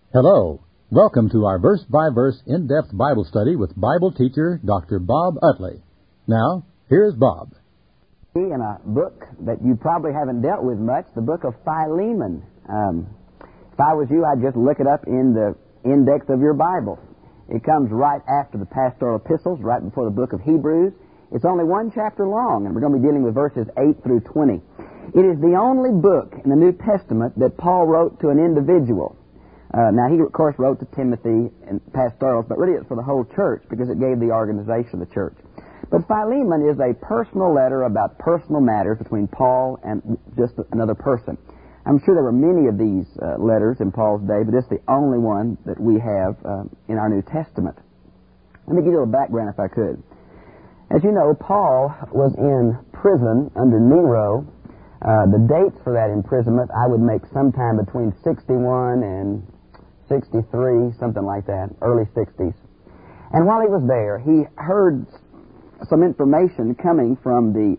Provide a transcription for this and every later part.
Hello. Welcome to our verse-by-verse in-depth Bible study with Bible teacher Dr. Bob Utley. Now, here's Bob. In a book that you probably haven't dealt with much, the book of Philemon. If I was you, I'd just look it up in the index of your Bible. It comes right after the pastoral epistles, right before the book of Hebrews. It's only one chapter long, and we're going to be dealing with verses 8 through 20. It is the only book in the New Testament that Paul wrote to an individual. Now, he, of course, wrote to Timothy and pastorals, but really it's for the whole church because it gave the organization of the church. But Philemon is a personal letter about personal matters between Paul and just another person. I'm sure there were many of these letters in Paul's day, but it's the only one that we have in our New Testament. Let me give you a little background if I could. As you know, Paul was in prison under Nero. The dates for that imprisonment I would make sometime between 61 and 63, something like that, early 60s. And while he was there, he heard some information coming from the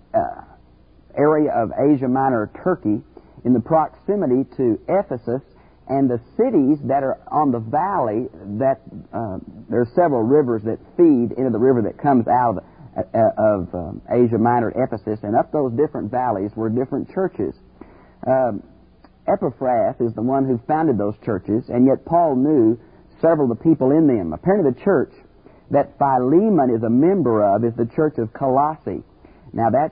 area of Asia Minor, Turkey, in the proximity to Ephesus, and the cities that are on the valley, that there are several rivers that feed into the river that comes out of Asia Minor, Ephesus, and up those different valleys were different churches. Epaphras is the one who founded those churches, and yet Paul knew several of the people in them. Apparently the church that Philemon is a member of is the church of Colossae. Now that's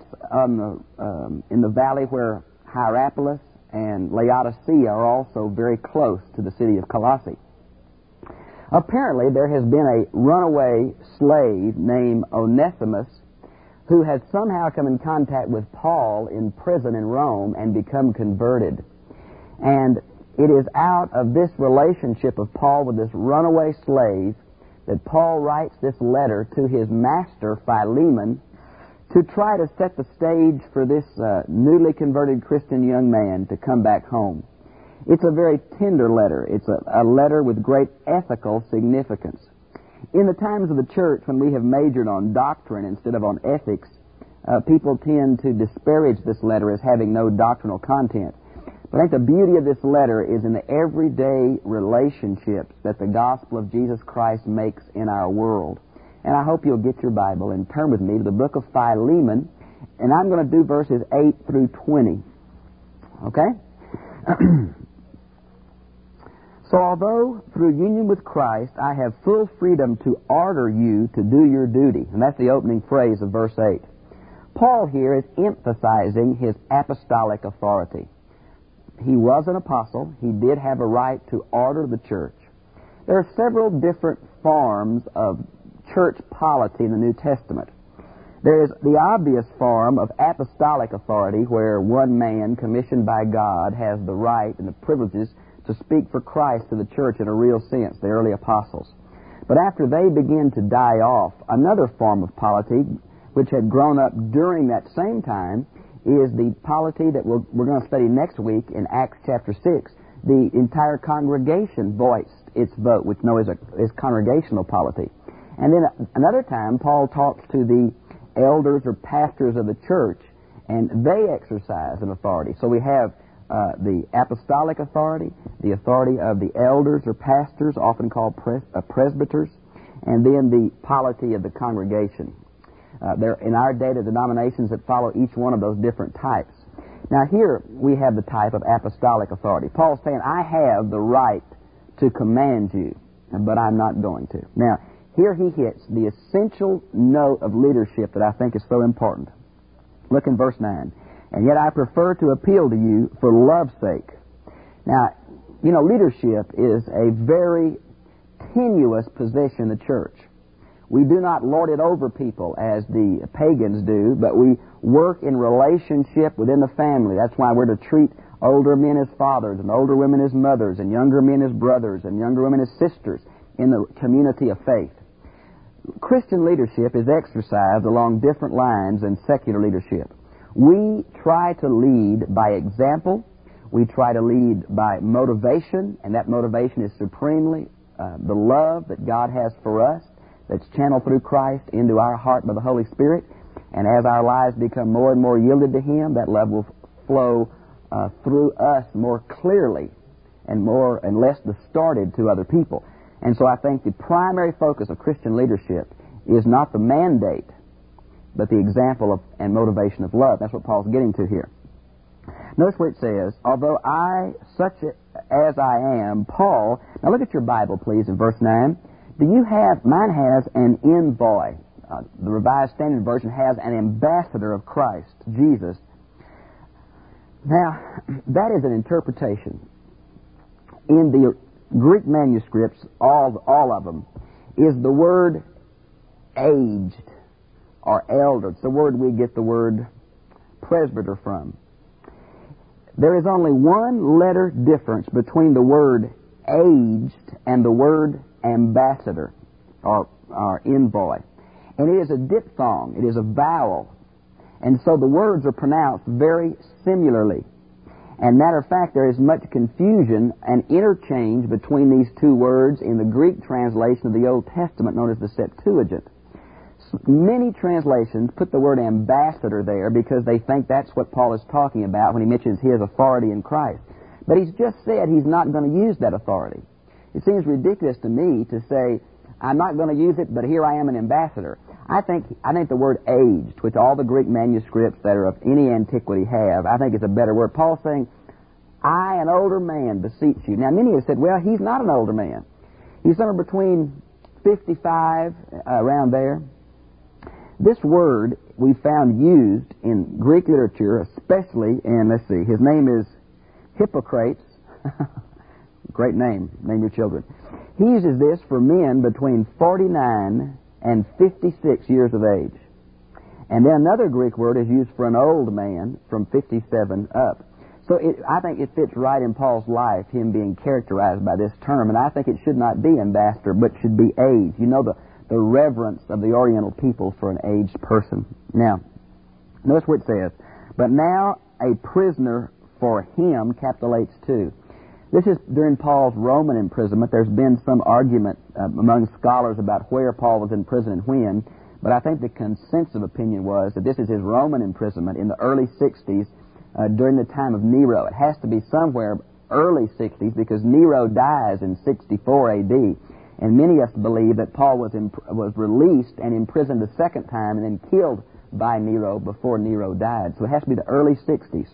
in the valley where Hierapolis and Laodicea are also very close to the city of Colossae. Apparently there has been a runaway slave named Onesimus who has somehow come in contact with Paul in prison in Rome and become converted. And it is out of this relationship of Paul with this runaway slave that Paul writes this letter to his master, Philemon, to try to set the stage for this newly converted Christian young man to come back home. It's a very tender letter. It's a letter with great ethical significance. In the times of the church, when we have majored on doctrine instead of on ethics, people tend to disparage this letter as having no doctrinal content. But I think the beauty of this letter is in the everyday relationships that the gospel of Jesus Christ makes in our world. And I hope you'll get your Bible and turn with me to the book of Philemon, and I'm going to do verses 8 through 20. Okay? So although through union with Christ I have full freedom to order you to do your duty, and that's the opening phrase of verse 8, Paul here is emphasizing his apostolic authority. He was an apostle. He did have a right to order the church. There are several different forms of church polity in the New Testament. There is the obvious form of apostolic authority where one man commissioned by God has the right and the privileges to speak for Christ to the church in a real sense, the early apostles. But after they begin to die off, another form of polity, which had grown up during that same time, is the polity that we're going to study next week in Acts chapter 6. The entire congregation voiced its vote, which known as congregational polity. And then another time, Paul talks to the elders or pastors of the church, and they exercise an authority. So we have the apostolic authority, the authority of the elders or pastors, often called presbyters, and then the polity of the congregation. There in our day, the denominations that follow each one of those different types. Now here we have the type of apostolic authority. Paul's saying, I have the right to command you, but I'm not going to. Now, here he hits the essential note of leadership that I think is so important. Look in verse 9. And yet I prefer to appeal to you for love's sake. Now, you know, leadership is a very tenuous position in the church. We do not lord it over people as the pagans do, but we work in relationship within the family. That's why we're to treat older men as fathers, and older women as mothers, and younger men as brothers, and younger women as sisters in the community of faith. Christian leadership is exercised along different lines than secular leadership. We try to lead by example. We try to lead by motivation, and that motivation is supremely the love that God has for us, that's channeled through Christ into our heart by the Holy Spirit. And as our lives become more and more yielded to Him, that love will flow through us more clearly and less distorted to other people. And so I think the primary focus of Christian leadership is not the mandate, but the example and motivation of love. That's what Paul's getting to here. Notice where it says, although I, such as I am, Paul. Now look at your Bible, please, in verse 9. Mine has an envoy. The Revised Standard Version has an ambassador of Christ, Jesus. Now, that is an interpretation. In the Greek manuscripts, all of them, is the word aged or elder. It's the word we get the word presbyter from. There is only one letter difference between the word aged and the word ambassador or envoy. And it is a diphthong. It is a vowel. And so the words are pronounced very similarly. And matter of fact, there is much confusion and interchange between these two words in the Greek translation of the Old Testament known as the Septuagint. Many translations put the word ambassador there because they think that's what Paul is talking about when he mentions his authority in Christ. But he's just said he's not going to use that authority. It seems ridiculous to me to say, I'm not going to use it, but here I am an ambassador. I think the word aged, which all the Greek manuscripts that are of any antiquity have, I think is a better word. Paul's saying, I, an older man, beseech you. Now, many have said, well, he's not an older man. He's somewhere between 55, around there. This word we found used in Greek literature, especially in, let's see, his name is Hippocrates. Great name. Name your children. He uses this for men between 49 and 56 years of age. And then another Greek word is used for an old man from 57 up. So I think it fits right in Paul's life, him being characterized by this term. And I think it should not be ambassador, but should be aged. You know, the reverence of the Oriental people for an aged person. Now, notice what it says. But now a prisoner for him, capital H too. This is during Paul's Roman imprisonment. There's been some argument among scholars about where Paul was in prison and when, but I think the consensus of opinion was that this is his Roman imprisonment in the early 60s during the time of Nero. It has to be somewhere early 60s because Nero dies in 64 AD, and many of us believe that Paul was released and imprisoned a second time and then killed by Nero before Nero died. So it has to be the early 60s.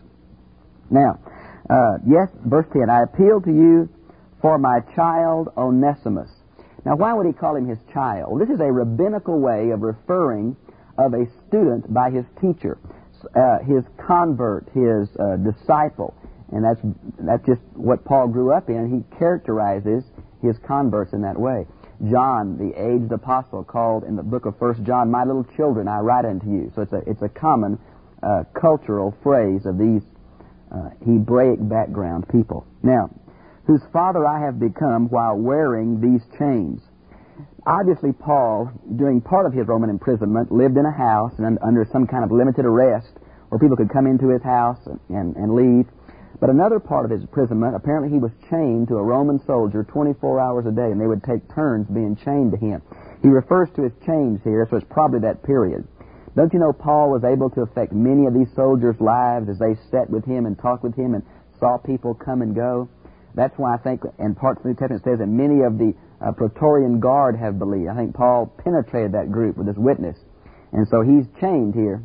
Now, yes, verse 10, I appeal to you for my child Onesimus. Now, why would he call him his child? This is a rabbinical way of referring of a student by his teacher, his convert, his disciple. And that's just what Paul grew up in. He characterizes his converts in that way. John, the aged apostle, called in the book of 1 John, my little children, I write unto you. So it's a common cultural phrase of these Hebraic background people. Now, whose father I have become while wearing these chains. Obviously, Paul, during part of his Roman imprisonment, lived in a house and under some kind of limited arrest where people could come into his house and leave. But another part of his imprisonment, apparently he was chained to a Roman soldier 24 hours a day, and they would take turns being chained to him. He refers to his chains here, so it's probably that period. Don't you know Paul was able to affect many of these soldiers' lives as they sat with him and talked with him and saw people come and go? That's why I think, in parts of the New Testament, it says that many of the Praetorian Guard have believed. I think Paul penetrated that group with his witness. And so he's chained here,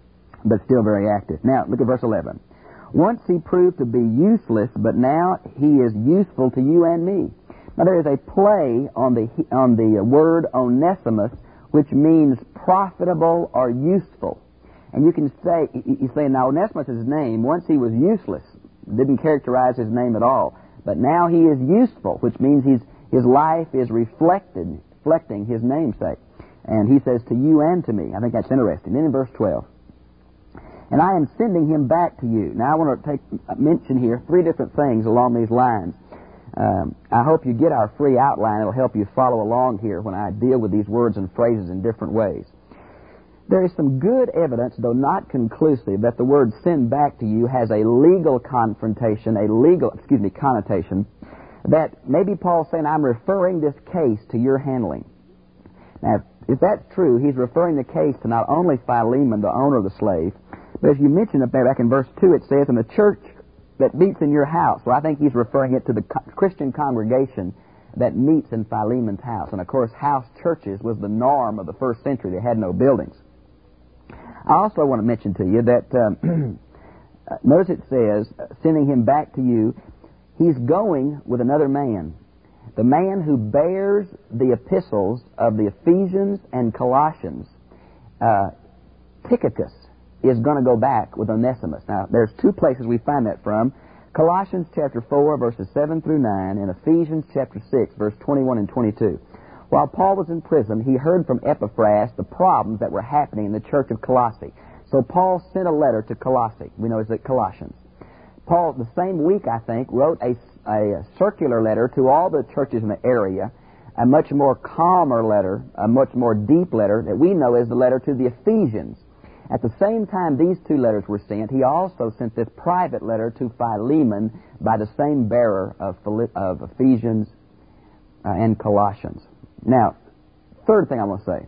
but still very active. Now, look at verse 11. Once he proved to be useless, but now he is useful to you and me. Now, there is a play on the word Onesimus, which means profitable or useful. And you can say, you say, now Onesimus is his name. Once he was useless, didn't characterize his name at all. But now he is useful, which means his life is reflecting his namesake. And he says, to you and to me. I think that's interesting. Then in verse 12, and I am sending him back to you. Now I want to mention here three different things along these lines. I hope you get our free outline. It'll help you follow along here when I deal with these words and phrases in different ways. There is some good evidence, though not conclusive, that the word send back to you has a legal connotation, that maybe Paul's saying, I'm referring this case to your handling. Now, if that's true, he's referring the case to not only Philemon, the owner of the slave, but as you mentioned up there back in verse 2, it says, and the church that meets in your house. Well, I think he's referring it to the Christian congregation that meets in Philemon's house. And, of course, house churches was the norm of the first century. They had no buildings. I also want to mention to you that, notice it says, sending him back to you, he's going with another man. The man who bears the epistles of the Ephesians and Colossians, Tychicus, is going to go back with Onesimus. Now, there's two places we find that from. Colossians chapter 4, verses 7 through 9, and Ephesians chapter 6, verse 21 and 22. While Paul was in prison, he heard from Epaphras the problems that were happening in the church of Colossae. So Paul sent a letter to Colossae. We know it's at Colossians. Paul, the same week, I think, wrote a circular letter to all the churches in the area, a much more calmer letter, a much more deep letter that we know as the letter to the Ephesians. At the same time these two letters were sent, he also sent this private letter to Philemon by the same bearer of Ephesians and Colossians. Now, third thing I want to say.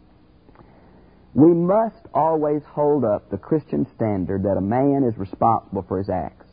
We must always hold up the Christian standard that a man is responsible for his acts.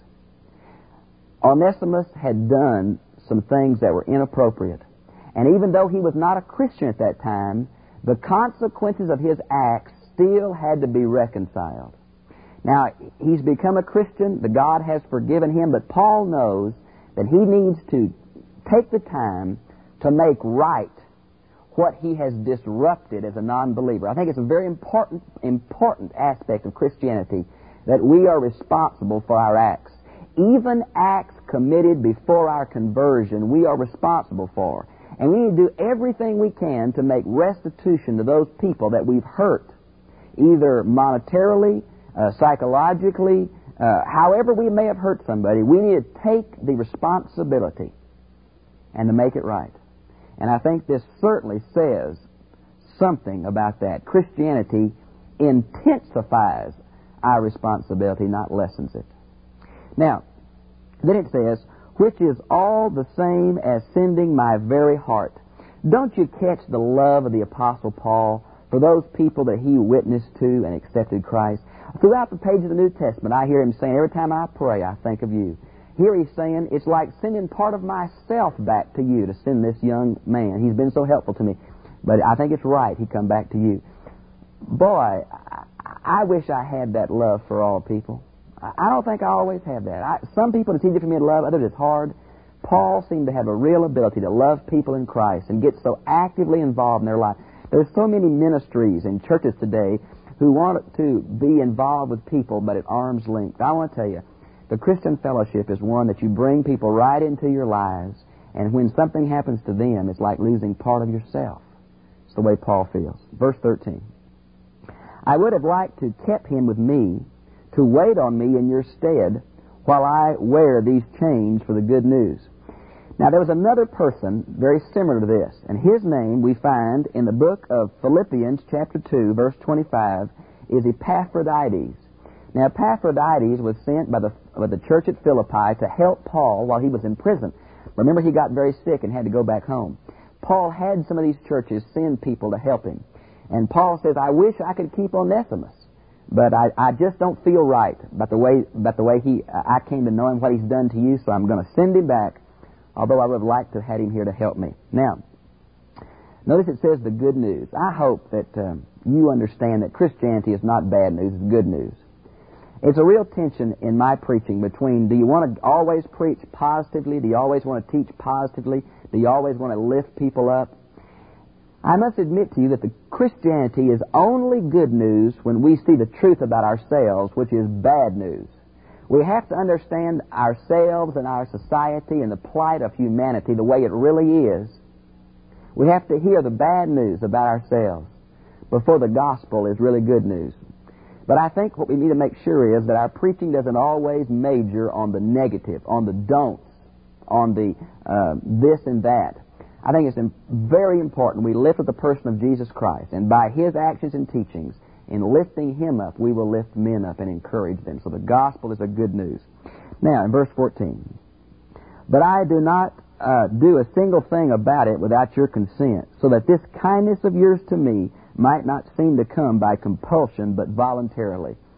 Onesimus had done some things that were inappropriate. And even though he was not a Christian at that time, the consequences of his acts still had to be reconciled. Now, he's become a Christian. The God has forgiven him. But Paul knows that he needs to take the time to make right what he has disrupted as a non-believer. I think it's a very important aspect of Christianity that we are responsible for our acts. Even acts committed before our conversion, we are responsible for. And we need to do everything we can to make restitution to those people that we've hurt, either monetarily, psychologically, however we may have hurt somebody. We need to take the responsibility and to make it right. And I think this certainly says something about that. Christianity intensifies our responsibility, not lessens it. Now, then it says, which is all the same as sending my very heart. Don't you catch the love of the Apostle Paul for those people that he witnessed to and accepted Christ? Throughout the pages of the New Testament, I hear him saying, every time I pray, I think of you. Here he's saying, it's like sending part of myself back to you to send this young man. He's been so helpful to me. But I think it's right he come back to you. Boy, I wish I had that love for all people. I don't think I always have that. Some people, it's easy for me to love, others it's hard. Paul seemed to have a real ability to love people in Christ and get so actively involved in their life. There's so many ministries in churches today who want to be involved with people, but at arm's length. I want to tell you, the Christian fellowship is one that you bring people right into your lives, and when something happens to them, it's like losing part of yourself. It's the way Paul feels. Verse 13. I would have liked to kept him with me, to wait on me in your stead, while I wear these chains for the good news. Now, there was another person very similar to this, and his name we find in the book of Philippians chapter 2, verse 25, is Epaphroditus. Now, Epaphroditus was sent by the church at Philippi to help Paul while he was in prison. Remember, he got very sick and had to go back home. Paul had some of these churches send people to help him. And Paul says, I wish I could keep Onesimus, but I just don't feel right about the way I came to know him, what he's done to you, so I'm going to send him back, although I would have liked to have had him here to help me. Now, notice it says the good news. I hope that you understand that Christianity is not bad news, it's good news. It's a real tension in my preaching between, do you want to always preach positively? Do you always want to teach positively? Do you always want to lift people up? I must admit to you that the Christianity is only good news when we see the truth about ourselves, which is bad news. We have to understand ourselves and our society and the plight of humanity the way it really is. We have to hear the bad news about ourselves before the gospel is really good news. But I think what we need to make sure is that our preaching doesn't always major on the negative, on the don'ts, on the this and that. I think it's very important we lift up the person of Jesus Christ, and by His actions and teachings, in lifting Him up, we will lift men up and encourage them. So the gospel is a good news. Now, in verse 14, but I do not do a single thing about it without your consent, so that this kindness of yours to me might not seem to come by compulsion, but voluntarily.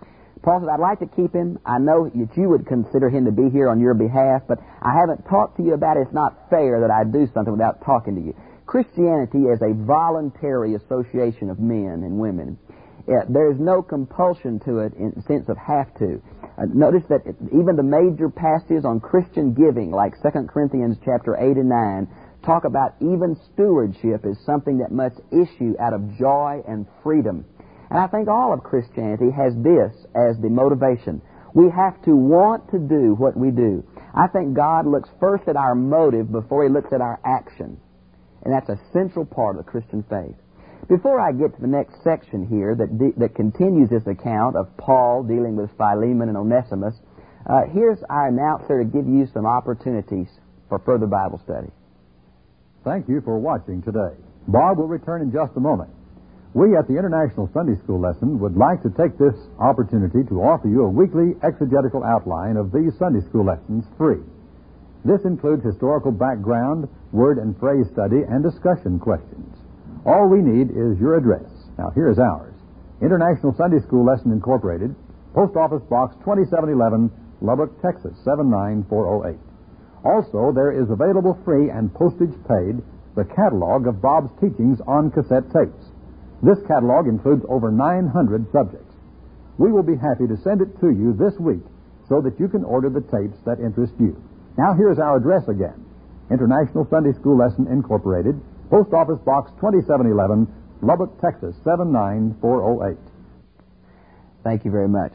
Paul says, I'd like to keep him. I know that you would consider him to be here on your behalf, but I haven't talked to you about it. It's not fair that I do something without talking to you. Christianity is a voluntary association of men and women. There is no compulsion to it in the sense of have to. Notice that even the major passages on Christian giving, like 2 Corinthians chapter 8 and 9, talk about even stewardship as something that must issue out of joy and freedom. And I think all of Christianity has this as the motivation. We have to want to do what we do. I think God looks first at our motive before He looks at our action. And that's a central part of the Christian faith. Before I get to the next section here that continues this account of Paul dealing with Philemon and Onesimus, here's our announcer to give you some opportunities for further Bible study. Thank you for watching today. Bob will return in just a moment. We at the International Sunday School Lesson would like to take this opportunity to offer you a weekly exegetical outline of these Sunday School lessons free. This includes historical background, word and phrase study, and discussion questions. All we need is your address. Now, here is ours. International Sunday School Lesson Incorporated, Post Office Box 2711, Lubbock, Texas, 79408. Also, there is available free and postage paid the catalog of Bob's teachings on cassette tapes. This catalog includes over 900 subjects. We will be happy to send it to you this week so that you can order the tapes that interest you. Now, here's our address again. International Sunday School Lesson Incorporated, Post Office Box 2711, Lubbock, Texas, 79408. Thank you very much.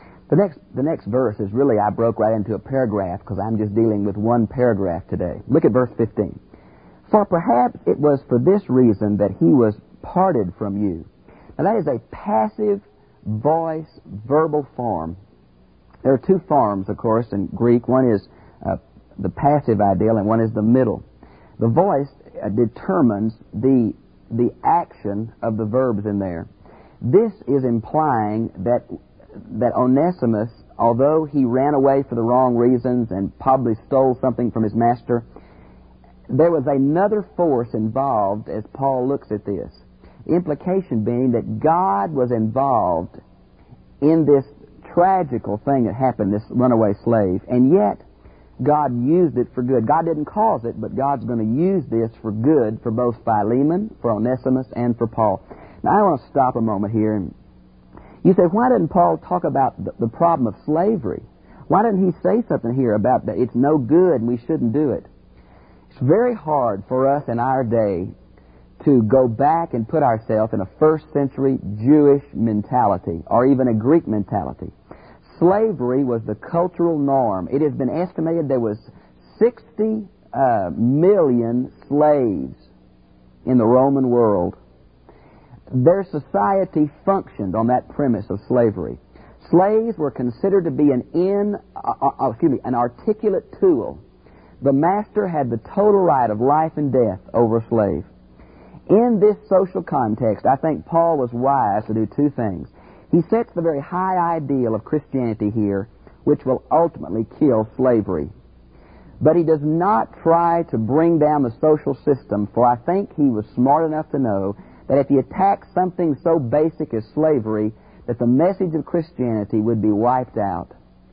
The next verse is really, I broke right into a paragraph because I'm just dealing with one paragraph today. Look at verse 15. For perhaps it was for this reason that he was parted from you. Now that is a passive voice, verbal form. There are two forms, of course, in Greek. One is the passive ideal and one is the middle. The voice determines the action of the verbs in there. This is implying that Onesimus, although he ran away for the wrong reasons and probably stole something from his master, there was another force involved as Paul looks at this. The implication being that God was involved in this tragical thing that happened, this runaway slave, and yet God used it for good. God didn't cause it, but God's going to use this for good for both Philemon, for Onesimus, and for Paul. Now, I want to stop a moment here. You say, why didn't Paul talk about the problem of slavery? Why didn't he say something here about that it's no good and we shouldn't do it? It's very hard for us in our day to go back and put ourselves in a first century Jewish mentality or even a Greek mentality. Slavery was the cultural norm. It has been estimated there was 60 million slaves in the Roman world. Their society functioned on that premise of slavery. Slaves were considered to be an articulate tool. The master had the total right of life and death over a slave. In this social context, I think Paul was wise to do two things. He sets the very high ideal of Christianity here, which will ultimately kill slavery. But he does not try to bring down the social system, for I think he was smart enough to know that if he attacked something so basic as slavery, that the message of Christianity would be wiped out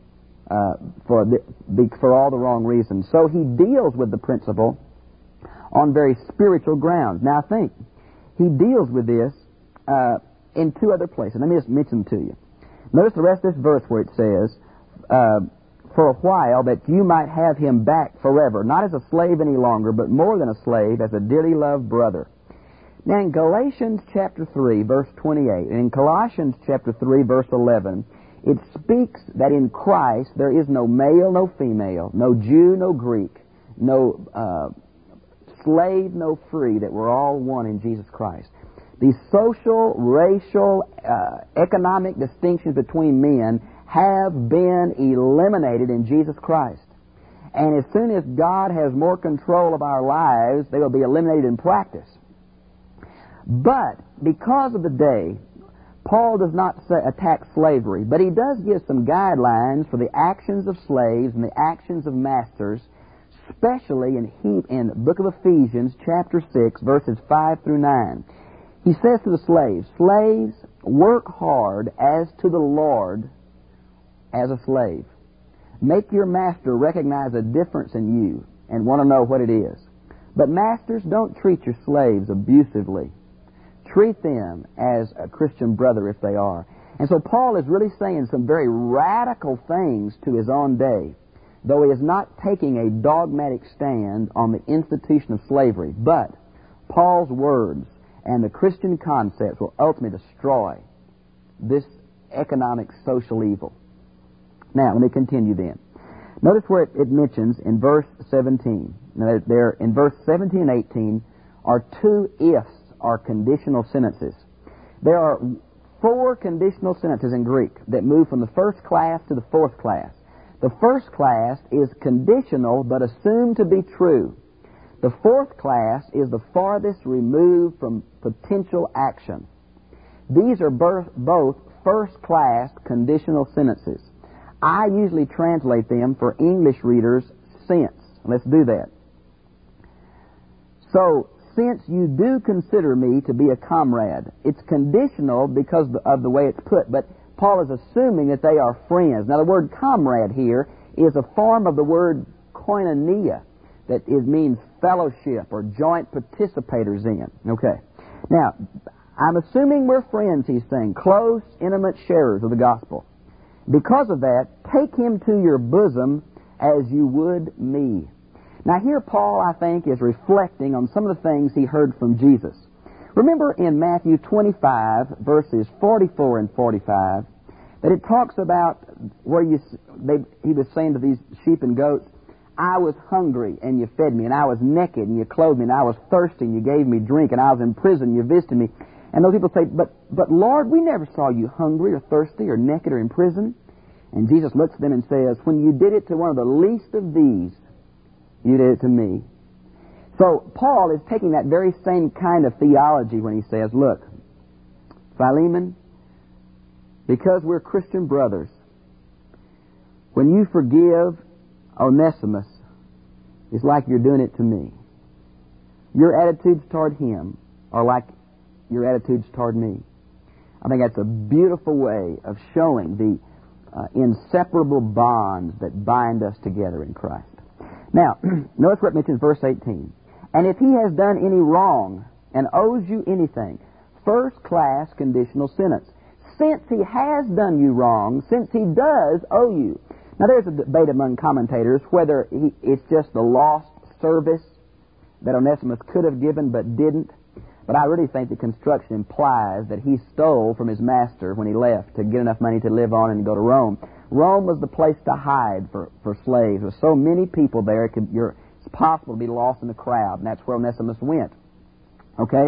for all the wrong reasons. So he deals with the principle on very spiritual grounds. Now I think he deals with this in two other places. Let me just mention them to you. Notice the rest of this verse where it says, for a while, that you might have him back forever, not as a slave any longer, but more than a slave, as a dearly loved brother. Now in Galatians chapter 3, verse 28, and in Colossians chapter 3, verse 11, it speaks that in Christ there is no male, no female, no Jew, no Greek, no slave, no free, that we're all one in Jesus Christ. The social, racial, economic distinctions between men have been eliminated in Jesus Christ. And as soon as God has more control of our lives, they will be eliminated in practice. But because of the day, Paul does not attack slavery, but he does give some guidelines for the actions of slaves and the actions of masters, especially in the book of Ephesians, chapter 6, verses 5 through 9. He says to the slaves, slaves, work hard as to the Lord, as a slave. Make your master recognize a difference in you and want to know what it is. But masters, don't treat your slaves abusively. Treat them as a Christian brother if they are. And so Paul is really saying some very radical things to his own day, though he is not taking a dogmatic stand on the institution of slavery. But Paul's words and the Christian concepts will ultimately destroy this economic social evil. Now, let me continue then. Notice where it mentions in verse 17. Now, there in verse 17 and 18 are two ifs, or conditional sentences. There are 4 conditional sentences in Greek that move from the first class to the fourth class. The first class is conditional but assumed to be true. The fourth class is the farthest removed from potential action. These are both first-class conditional sentences. I usually translate them for English readers since. Let's do that. So, since you do consider me to be a comrade, it's conditional because of the way it's put, but Paul is assuming that they are friends. Now, the word comrade here is a form of the word koinonia, that means fellowship or joint participators in. Okay. Now, I'm assuming we're friends, he's saying, close, intimate sharers of the gospel. Because of that, take him to your bosom as you would me. Now here Paul, I think, is reflecting on some of the things he heard from Jesus. Remember in Matthew 25, verses 44 and 45, that it talks about where he was saying to these sheep and goats, I was hungry and you fed me, and I was naked and you clothed me, and I was thirsty and you gave me drink, and I was in prison and you visited me. And those people say, but Lord, we never saw you hungry or thirsty or naked or in prison. And Jesus looks at them and says, when you did it to one of the least of these, you did it to me. So Paul is taking that very same kind of theology when he says, look, Philemon, because we're Christian brothers, when you forgive Onesimus, it's like you're doing it to me. Your attitudes toward him are like your attitudes toward me. I think that's a beautiful way of showing the inseparable bonds that bind us together in Christ. Now, notice what it mentions verse 18. And if he has done any wrong and owes you anything, first class conditional sentence. Since he has done you wrong, since he does owe you. Now there's a debate among commentators whether it's just the lost service that Onesimus could have given but didn't. But I really think the construction implies that he stole from his master when he left to get enough money to live on and go to Rome. Rome was the place to hide for slaves. There were so many people there, it's possible to be lost in the crowd, and that's where Onesimus went. Okay?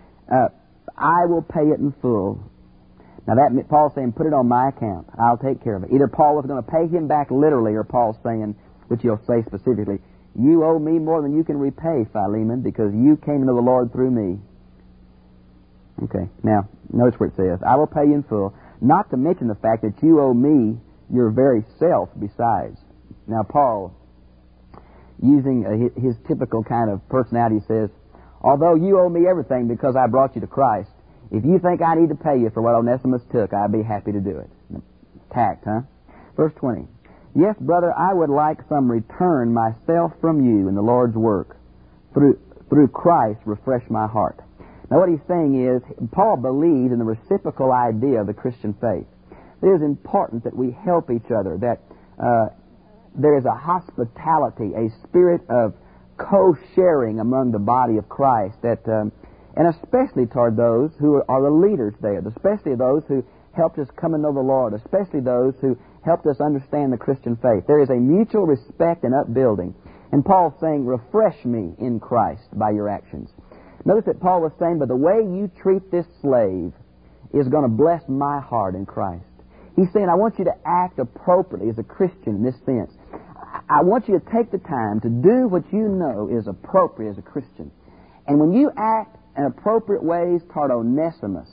I will pay it in full. Now that Paul's saying, put it on my account. I'll take care of it. Either Paul was going to pay him back literally, or Paul's saying, which he'll say specifically, you owe me more than you can repay, Philemon, because you came into the Lord through me. Okay, now, notice where it says, I will pay you in full, not to mention the fact that you owe me your very self besides. Now, Paul, using his typical kind of personality, says, although you owe me everything because I brought you to Christ, if you think I need to pay you for what Onesimus took, I'd be happy to do it. Tact, huh? Verse 20. Yes, brother, I would like some return myself from you in the Lord's work. Through Christ, refresh my heart. Now what he's saying is, Paul believes in the reciprocal idea of the Christian faith. It is important that we help each other, that there is a hospitality, a spirit of co-sharing among the body of Christ, that, and especially toward those who are the leaders there, especially those who helped us come to know the Lord, especially those who helped us understand the Christian faith. There is a mutual respect and upbuilding. And Paul's saying, refresh me in Christ by your actions. Notice that Paul was saying, but the way you treat this slave is going to bless my heart in Christ. He's saying, I want you to act appropriately as a Christian in this sense. I want you to take the time to do what you know is appropriate as a Christian. And when you act in appropriate ways toward Onesimus,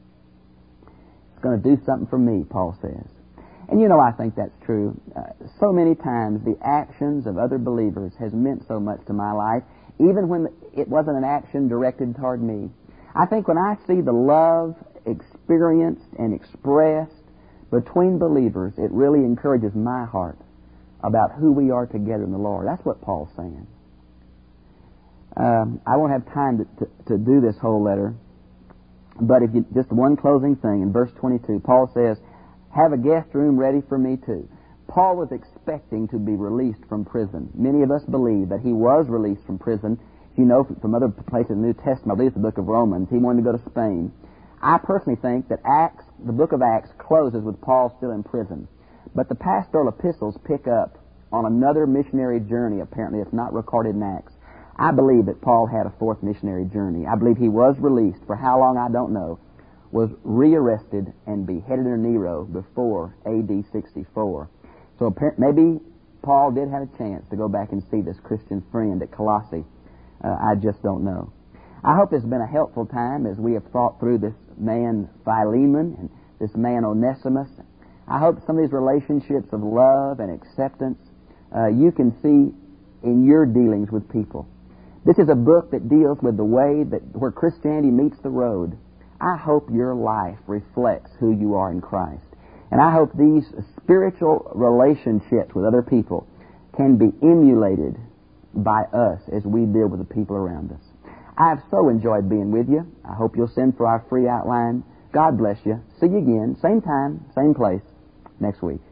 it's going to do something for me, Paul says. And you know, I think that's true. So many times the actions of other believers has meant so much to my life, even when it wasn't an action directed toward me. I think when I see the love experienced and expressed between believers, it really encourages my heart about who we are together in the Lord. That's what Paul's saying. I won't have time to do this whole letter, but if you, just one closing thing. In verse 22, Paul says, have a guest room ready for me too. Paul was expecting to be released from prison. Many of us believe that he was released from prison. You know from other places in the New Testament, I believe it's the book of Romans, he wanted to go to Spain. I personally think that the book of Acts closes with Paul still in prison. But the pastoral epistles pick up on another missionary journey, apparently. It's not recorded in Acts. I believe that Paul had a fourth missionary journey. I believe he was released. For how long, I don't know. Was rearrested and beheaded under Nero before A.D. 64. So maybe Paul did have a chance to go back and see this Christian friend at Colossae. I just don't know. I hope this has been a helpful time as we have thought through this man Philemon and this man Onesimus. I hope some of these relationships of love and acceptance you can see in your dealings with people. This is a book that deals with the way that where Christianity meets the road. I hope your life reflects who you are in Christ. And I hope these spiritual relationships with other people can be emulated by us as we deal with the people around us. I've so enjoyed being with you. I hope you'll send for our free outline. God bless you. See you again, same time, same place, next week.